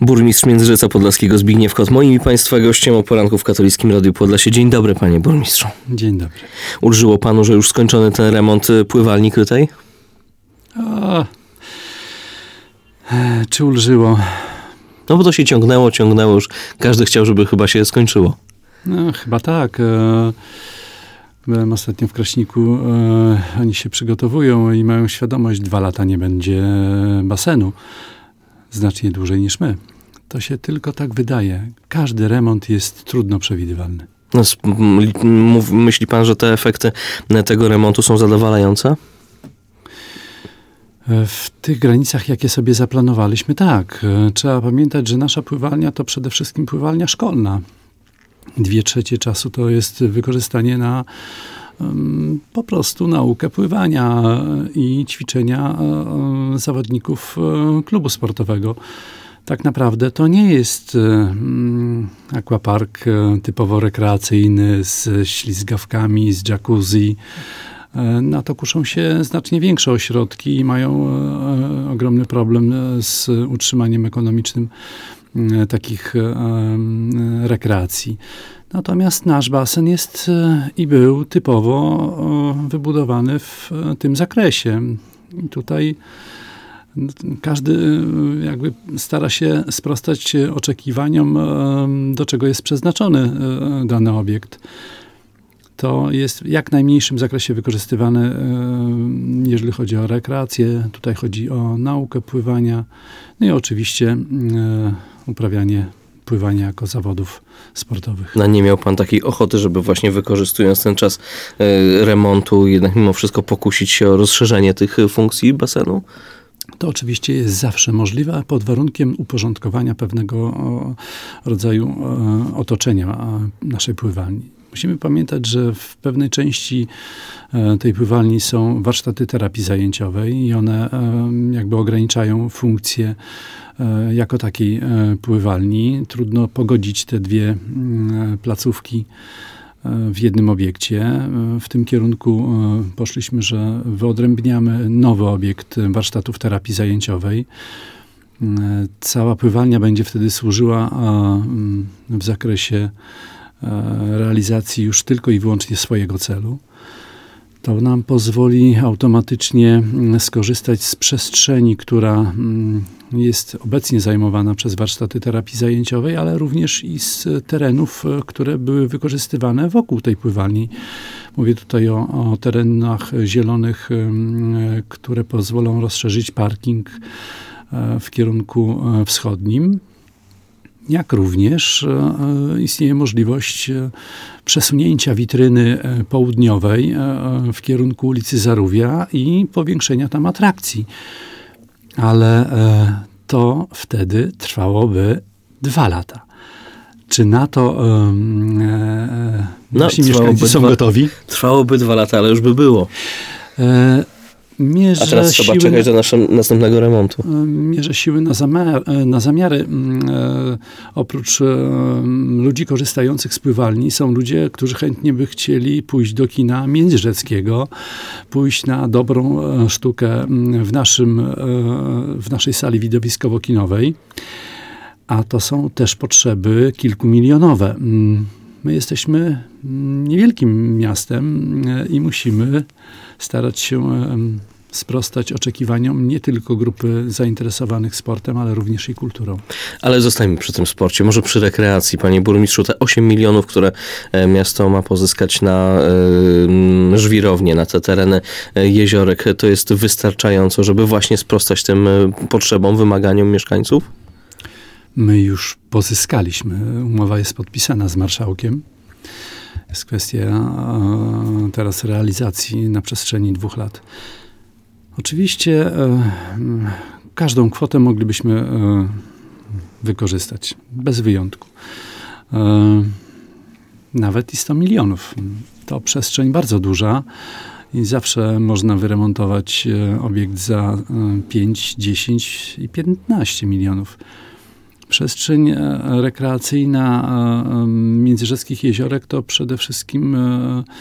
Burmistrz Międzyrzecza Podlaskiego Zbigniew Kot, moim i Państwa gościem o poranku w Katolickim Radiu Podlasie. Dzień dobry, panie burmistrzu. Dzień dobry. Ulżyło panu, że już skończony ten remont pływalni krytej? Czy ulżyło? No bo to się ciągnęło już. Każdy chciał, żeby chyba się skończyło. No, chyba tak. Byłem ostatnio w Kraśniku. Oni się przygotowują i mają świadomość, 2 lata nie będzie basenu. Znacznie dłużej niż my. To się tylko tak wydaje. Każdy remont jest trudno przewidywalny. No, myśli pan, że te efekty tego remontu są zadowalające? W tych granicach, jakie sobie zaplanowaliśmy, tak. Trzeba pamiętać, że nasza pływalnia to przede wszystkim pływalnia szkolna. 2/3 czasu to jest wykorzystanie na po prostu naukę pływania i ćwiczenia zawodników klubu sportowego. Tak naprawdę to nie jest aquapark typowo rekreacyjny z ślizgawkami, z jacuzzi. Na to kuszą się znacznie większe ośrodki i mają ogromny problem z utrzymaniem ekonomicznym takich rekreacji. Natomiast nasz basen jest i był typowo wybudowany w tym zakresie. I tutaj każdy jakby stara się sprostać oczekiwaniom, do czego jest przeznaczony dany obiekt. To jest w jak najmniejszym zakresie wykorzystywane, jeżeli chodzi o rekreację. Tutaj chodzi o naukę pływania, no i oczywiście uprawianie pływania jako zawodów sportowych. No, nie miał pan takiej ochoty, żeby właśnie wykorzystując ten czas remontu jednak mimo wszystko pokusić się o rozszerzenie tych funkcji basenu? To oczywiście jest zawsze możliwe, pod warunkiem uporządkowania pewnego rodzaju otoczenia naszej pływalni. Musimy pamiętać, że w pewnej części tej pływalni są warsztaty terapii zajęciowej i one jakby ograniczają funkcję jako takiej pływalni. Trudno pogodzić te 2 placówki w jednym obiekcie. W tym kierunku poszliśmy, że wyodrębniamy nowy obiekt warsztatów terapii zajęciowej. Cała pływalnia będzie wtedy służyła w zakresie realizacji już tylko i wyłącznie swojego celu. To nam pozwoli automatycznie skorzystać z przestrzeni, która jest obecnie zajmowana przez warsztaty terapii zajęciowej, ale również i z terenów, które były wykorzystywane wokół tej pływalni. Mówię tutaj o terenach zielonych, które pozwolą rozszerzyć parking w kierunku wschodnim. Jak również istnieje możliwość przesunięcia witryny południowej w kierunku ulicy Zarówia i powiększenia tam atrakcji. Ale to wtedy trwałoby 2 lata. Czy na to nasi mieszkańcy są gotowi? Trwałoby 2 lata, ale już by było. A teraz trzeba czekać do następnego remontu. Mierzę siły na zamiary. Oprócz ludzi korzystających z pływalni są ludzie, którzy chętnie by chcieli pójść do kina międzyrzeckiego, pójść na dobrą sztukę w naszej sali widowiskowo-kinowej. A to są też potrzeby kilkumilionowe. My jesteśmy niewielkim miastem i musimy starać się sprostać oczekiwaniom nie tylko grupy zainteresowanych sportem, ale również i kulturą. Ale zostańmy przy tym sporcie, może przy rekreacji. Panie burmistrzu, te 8 milionów, które miasto ma pozyskać na żwirownię, na te tereny jeziorek, to jest wystarczająco, żeby właśnie sprostać tym potrzebom, wymaganiom mieszkańców? My już pozyskaliśmy. Umowa jest podpisana z marszałkiem. Jest kwestia teraz realizacji na przestrzeni 2 lat. Oczywiście każdą kwotę moglibyśmy wykorzystać, bez wyjątku. Nawet i 100 milionów. To przestrzeń bardzo duża i zawsze można wyremontować obiekt za 5, 10 i 15 milionów. Przestrzeń rekreacyjna międzyrzeckich jeziorek to przede wszystkim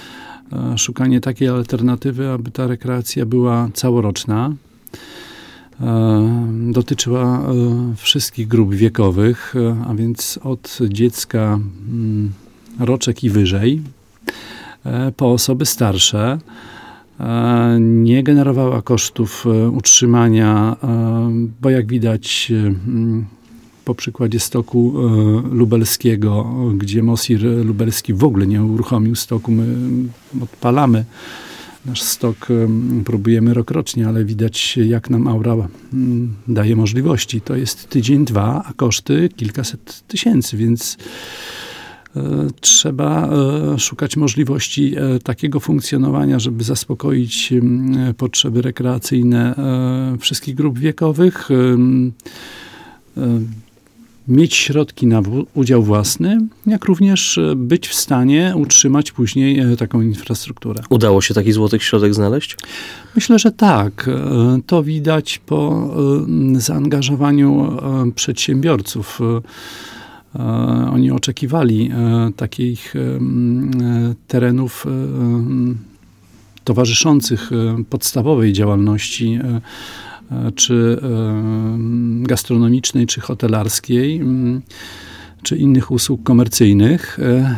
szukanie takiej alternatywy, aby ta rekreacja była całoroczna. dotyczyła wszystkich grup wiekowych, a więc od dziecka roczek i wyżej, po osoby starsze. Nie generowała kosztów utrzymania, bo jak widać po przykładzie stoku lubelskiego, gdzie Mosir Lubelski w ogóle nie uruchomił stoku, my odpalamy nasz stok, próbujemy rokrocznie, ale widać, jak nam Aura daje możliwości. To jest tydzień, dwa, a koszty kilkaset tysięcy, więc trzeba szukać możliwości takiego funkcjonowania, żeby zaspokoić potrzeby rekreacyjne wszystkich grup wiekowych, mieć środki na udział własny, jak również być w stanie utrzymać później taką infrastrukturę. Udało się taki złoty środek znaleźć? Myślę, że tak. To widać po zaangażowaniu przedsiębiorców. Oni oczekiwali takich terenów towarzyszących podstawowej działalności, czy gastronomicznej, czy hotelarskiej, czy innych usług komercyjnych.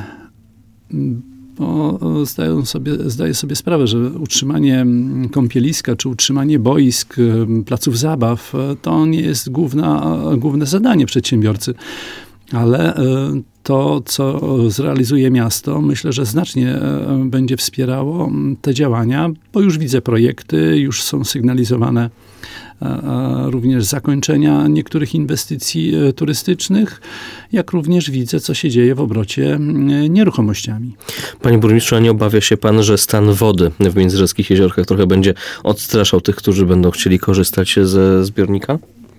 Bo zdaję sobie sprawę, że utrzymanie kąpieliska, czy utrzymanie boisk, placów zabaw, to nie jest główne zadanie przedsiębiorcy. Ale to, co zrealizuje miasto, myślę, że znacznie będzie wspierało te działania, bo już widzę projekty, już są sygnalizowane również zakończenia niektórych inwestycji turystycznych, jak również widzę, co się dzieje w obrocie nieruchomościami. Panie burmistrzu, a nie obawia się pan, że stan wody w Międzyrzeczkich Jeziorkach trochę będzie odstraszał tych, którzy będą chcieli korzystać ze zbiornika?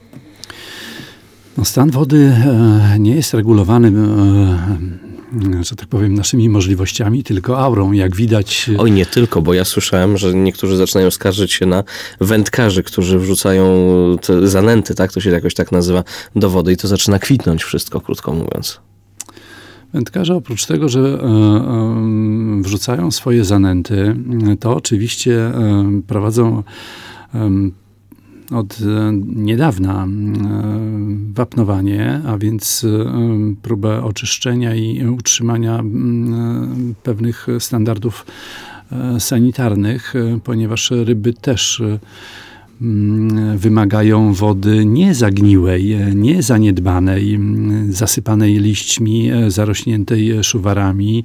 No, stan wody nie jest regulowany, że tak powiem, naszymi możliwościami, tylko aurą, jak widać. Oj, nie tylko, bo ja słyszałem, że niektórzy zaczynają skarżyć się na wędkarzy, którzy wrzucają te zanęty, tak, to się jakoś tak nazywa, do wody i to zaczyna kwitnąć wszystko, krótko mówiąc. Wędkarze oprócz tego, że wrzucają swoje zanęty, to oczywiście prowadzą od niedawna wapnowanie, a więc próbę oczyszczenia i utrzymania pewnych standardów sanitarnych, ponieważ ryby też wymagają wody niezagniłej, niezaniedbanej, zasypanej liśćmi, zarośniętej szuwarami,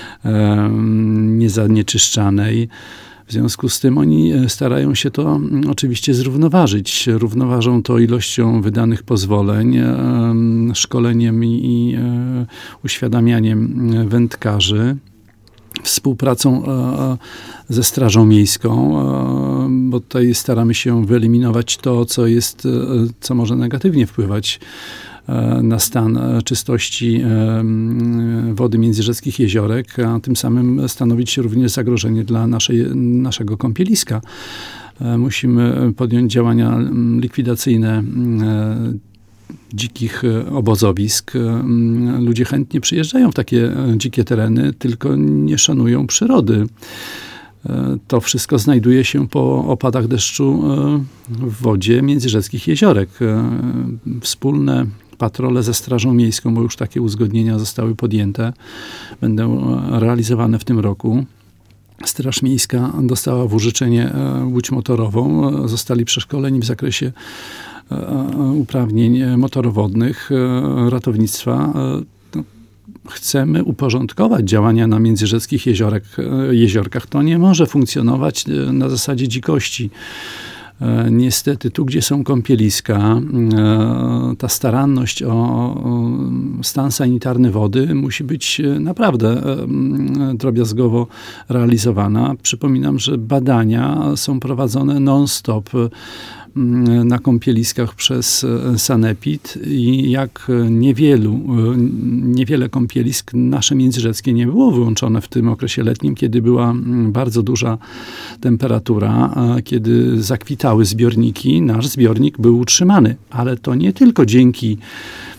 niezanieczyszczanej. W związku z tym oni starają się to oczywiście zrównoważyć. Równoważą to ilością wydanych pozwoleń, szkoleniem i uświadamianiem wędkarzy, współpracą ze Strażą Miejską, bo tutaj staramy się wyeliminować to, co może negatywnie wpływać na stan czystości wody międzyrzeczkich jeziorek, a tym samym stanowić również zagrożenie dla naszego kąpieliska. Musimy podjąć działania likwidacyjne dzikich obozowisk. Ludzie chętnie przyjeżdżają w takie dzikie tereny, tylko nie szanują przyrody. To wszystko znajduje się po opadach deszczu w wodzie międzyrzeczkich jeziorek. Wspólne patrole ze Strażą Miejską, bo już takie uzgodnienia zostały podjęte, będą realizowane w tym roku. Straż Miejska dostała w użyczenie łódź motorową. Zostali przeszkoleni w zakresie uprawnień motorowodnych, ratownictwa. Chcemy uporządkować działania na międzyrzeczkich jeziorkach. To nie może funkcjonować na zasadzie dzikości. Niestety, tu gdzie są kąpieliska, ta staranność o stan sanitarny wody musi być naprawdę drobiazgowo realizowana. Przypominam, że badania są prowadzone non-stop na kąpieliskach przez Sanepid i jak niewiele kąpielisk nasze międzyrzeckie nie było wyłączone w tym okresie letnim, kiedy była bardzo duża temperatura, kiedy zakwitały zbiorniki. Nasz zbiornik był utrzymany, ale to nie tylko dzięki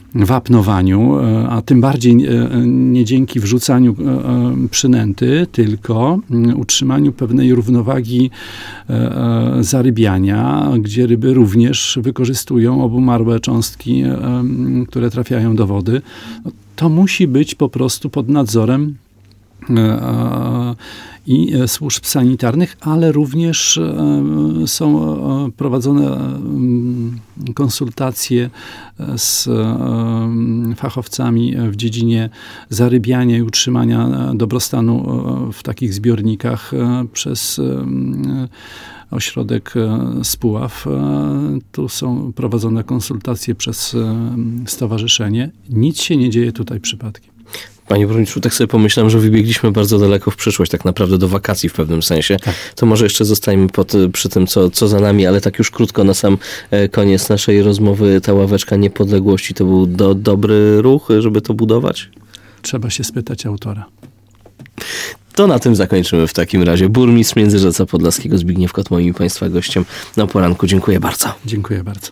wapnowaniu, a tym bardziej nie dzięki wrzucaniu przynęty, tylko utrzymaniu pewnej równowagi zarybiania, gdzie ryby również wykorzystują obumarłe cząstki, które trafiają do wody. To musi być po prostu pod nadzorem i służb sanitarnych, ale również są prowadzone konsultacje z fachowcami w dziedzinie zarybiania i utrzymania dobrostanu w takich zbiornikach przez ośrodek z Puław. Tu są prowadzone konsultacje przez stowarzyszenie. Nic się nie dzieje tutaj przypadkiem. Panie burmistrzu, tak sobie pomyślałem, że wybiegliśmy bardzo daleko w przyszłość, tak naprawdę do wakacji w pewnym sensie. Tak. To może jeszcze zostańmy przy tym, co za nami, ale tak już krótko na sam koniec naszej rozmowy. Ta ławeczka niepodległości to był dobry ruch, żeby to budować? Trzeba się spytać autora. To na tym zakończymy w takim razie. Burmistrz Międzyrzeca Podlaskiego Zbigniew Kot, moim i Państwa gościem na poranku. Dziękuję bardzo. Dziękuję bardzo.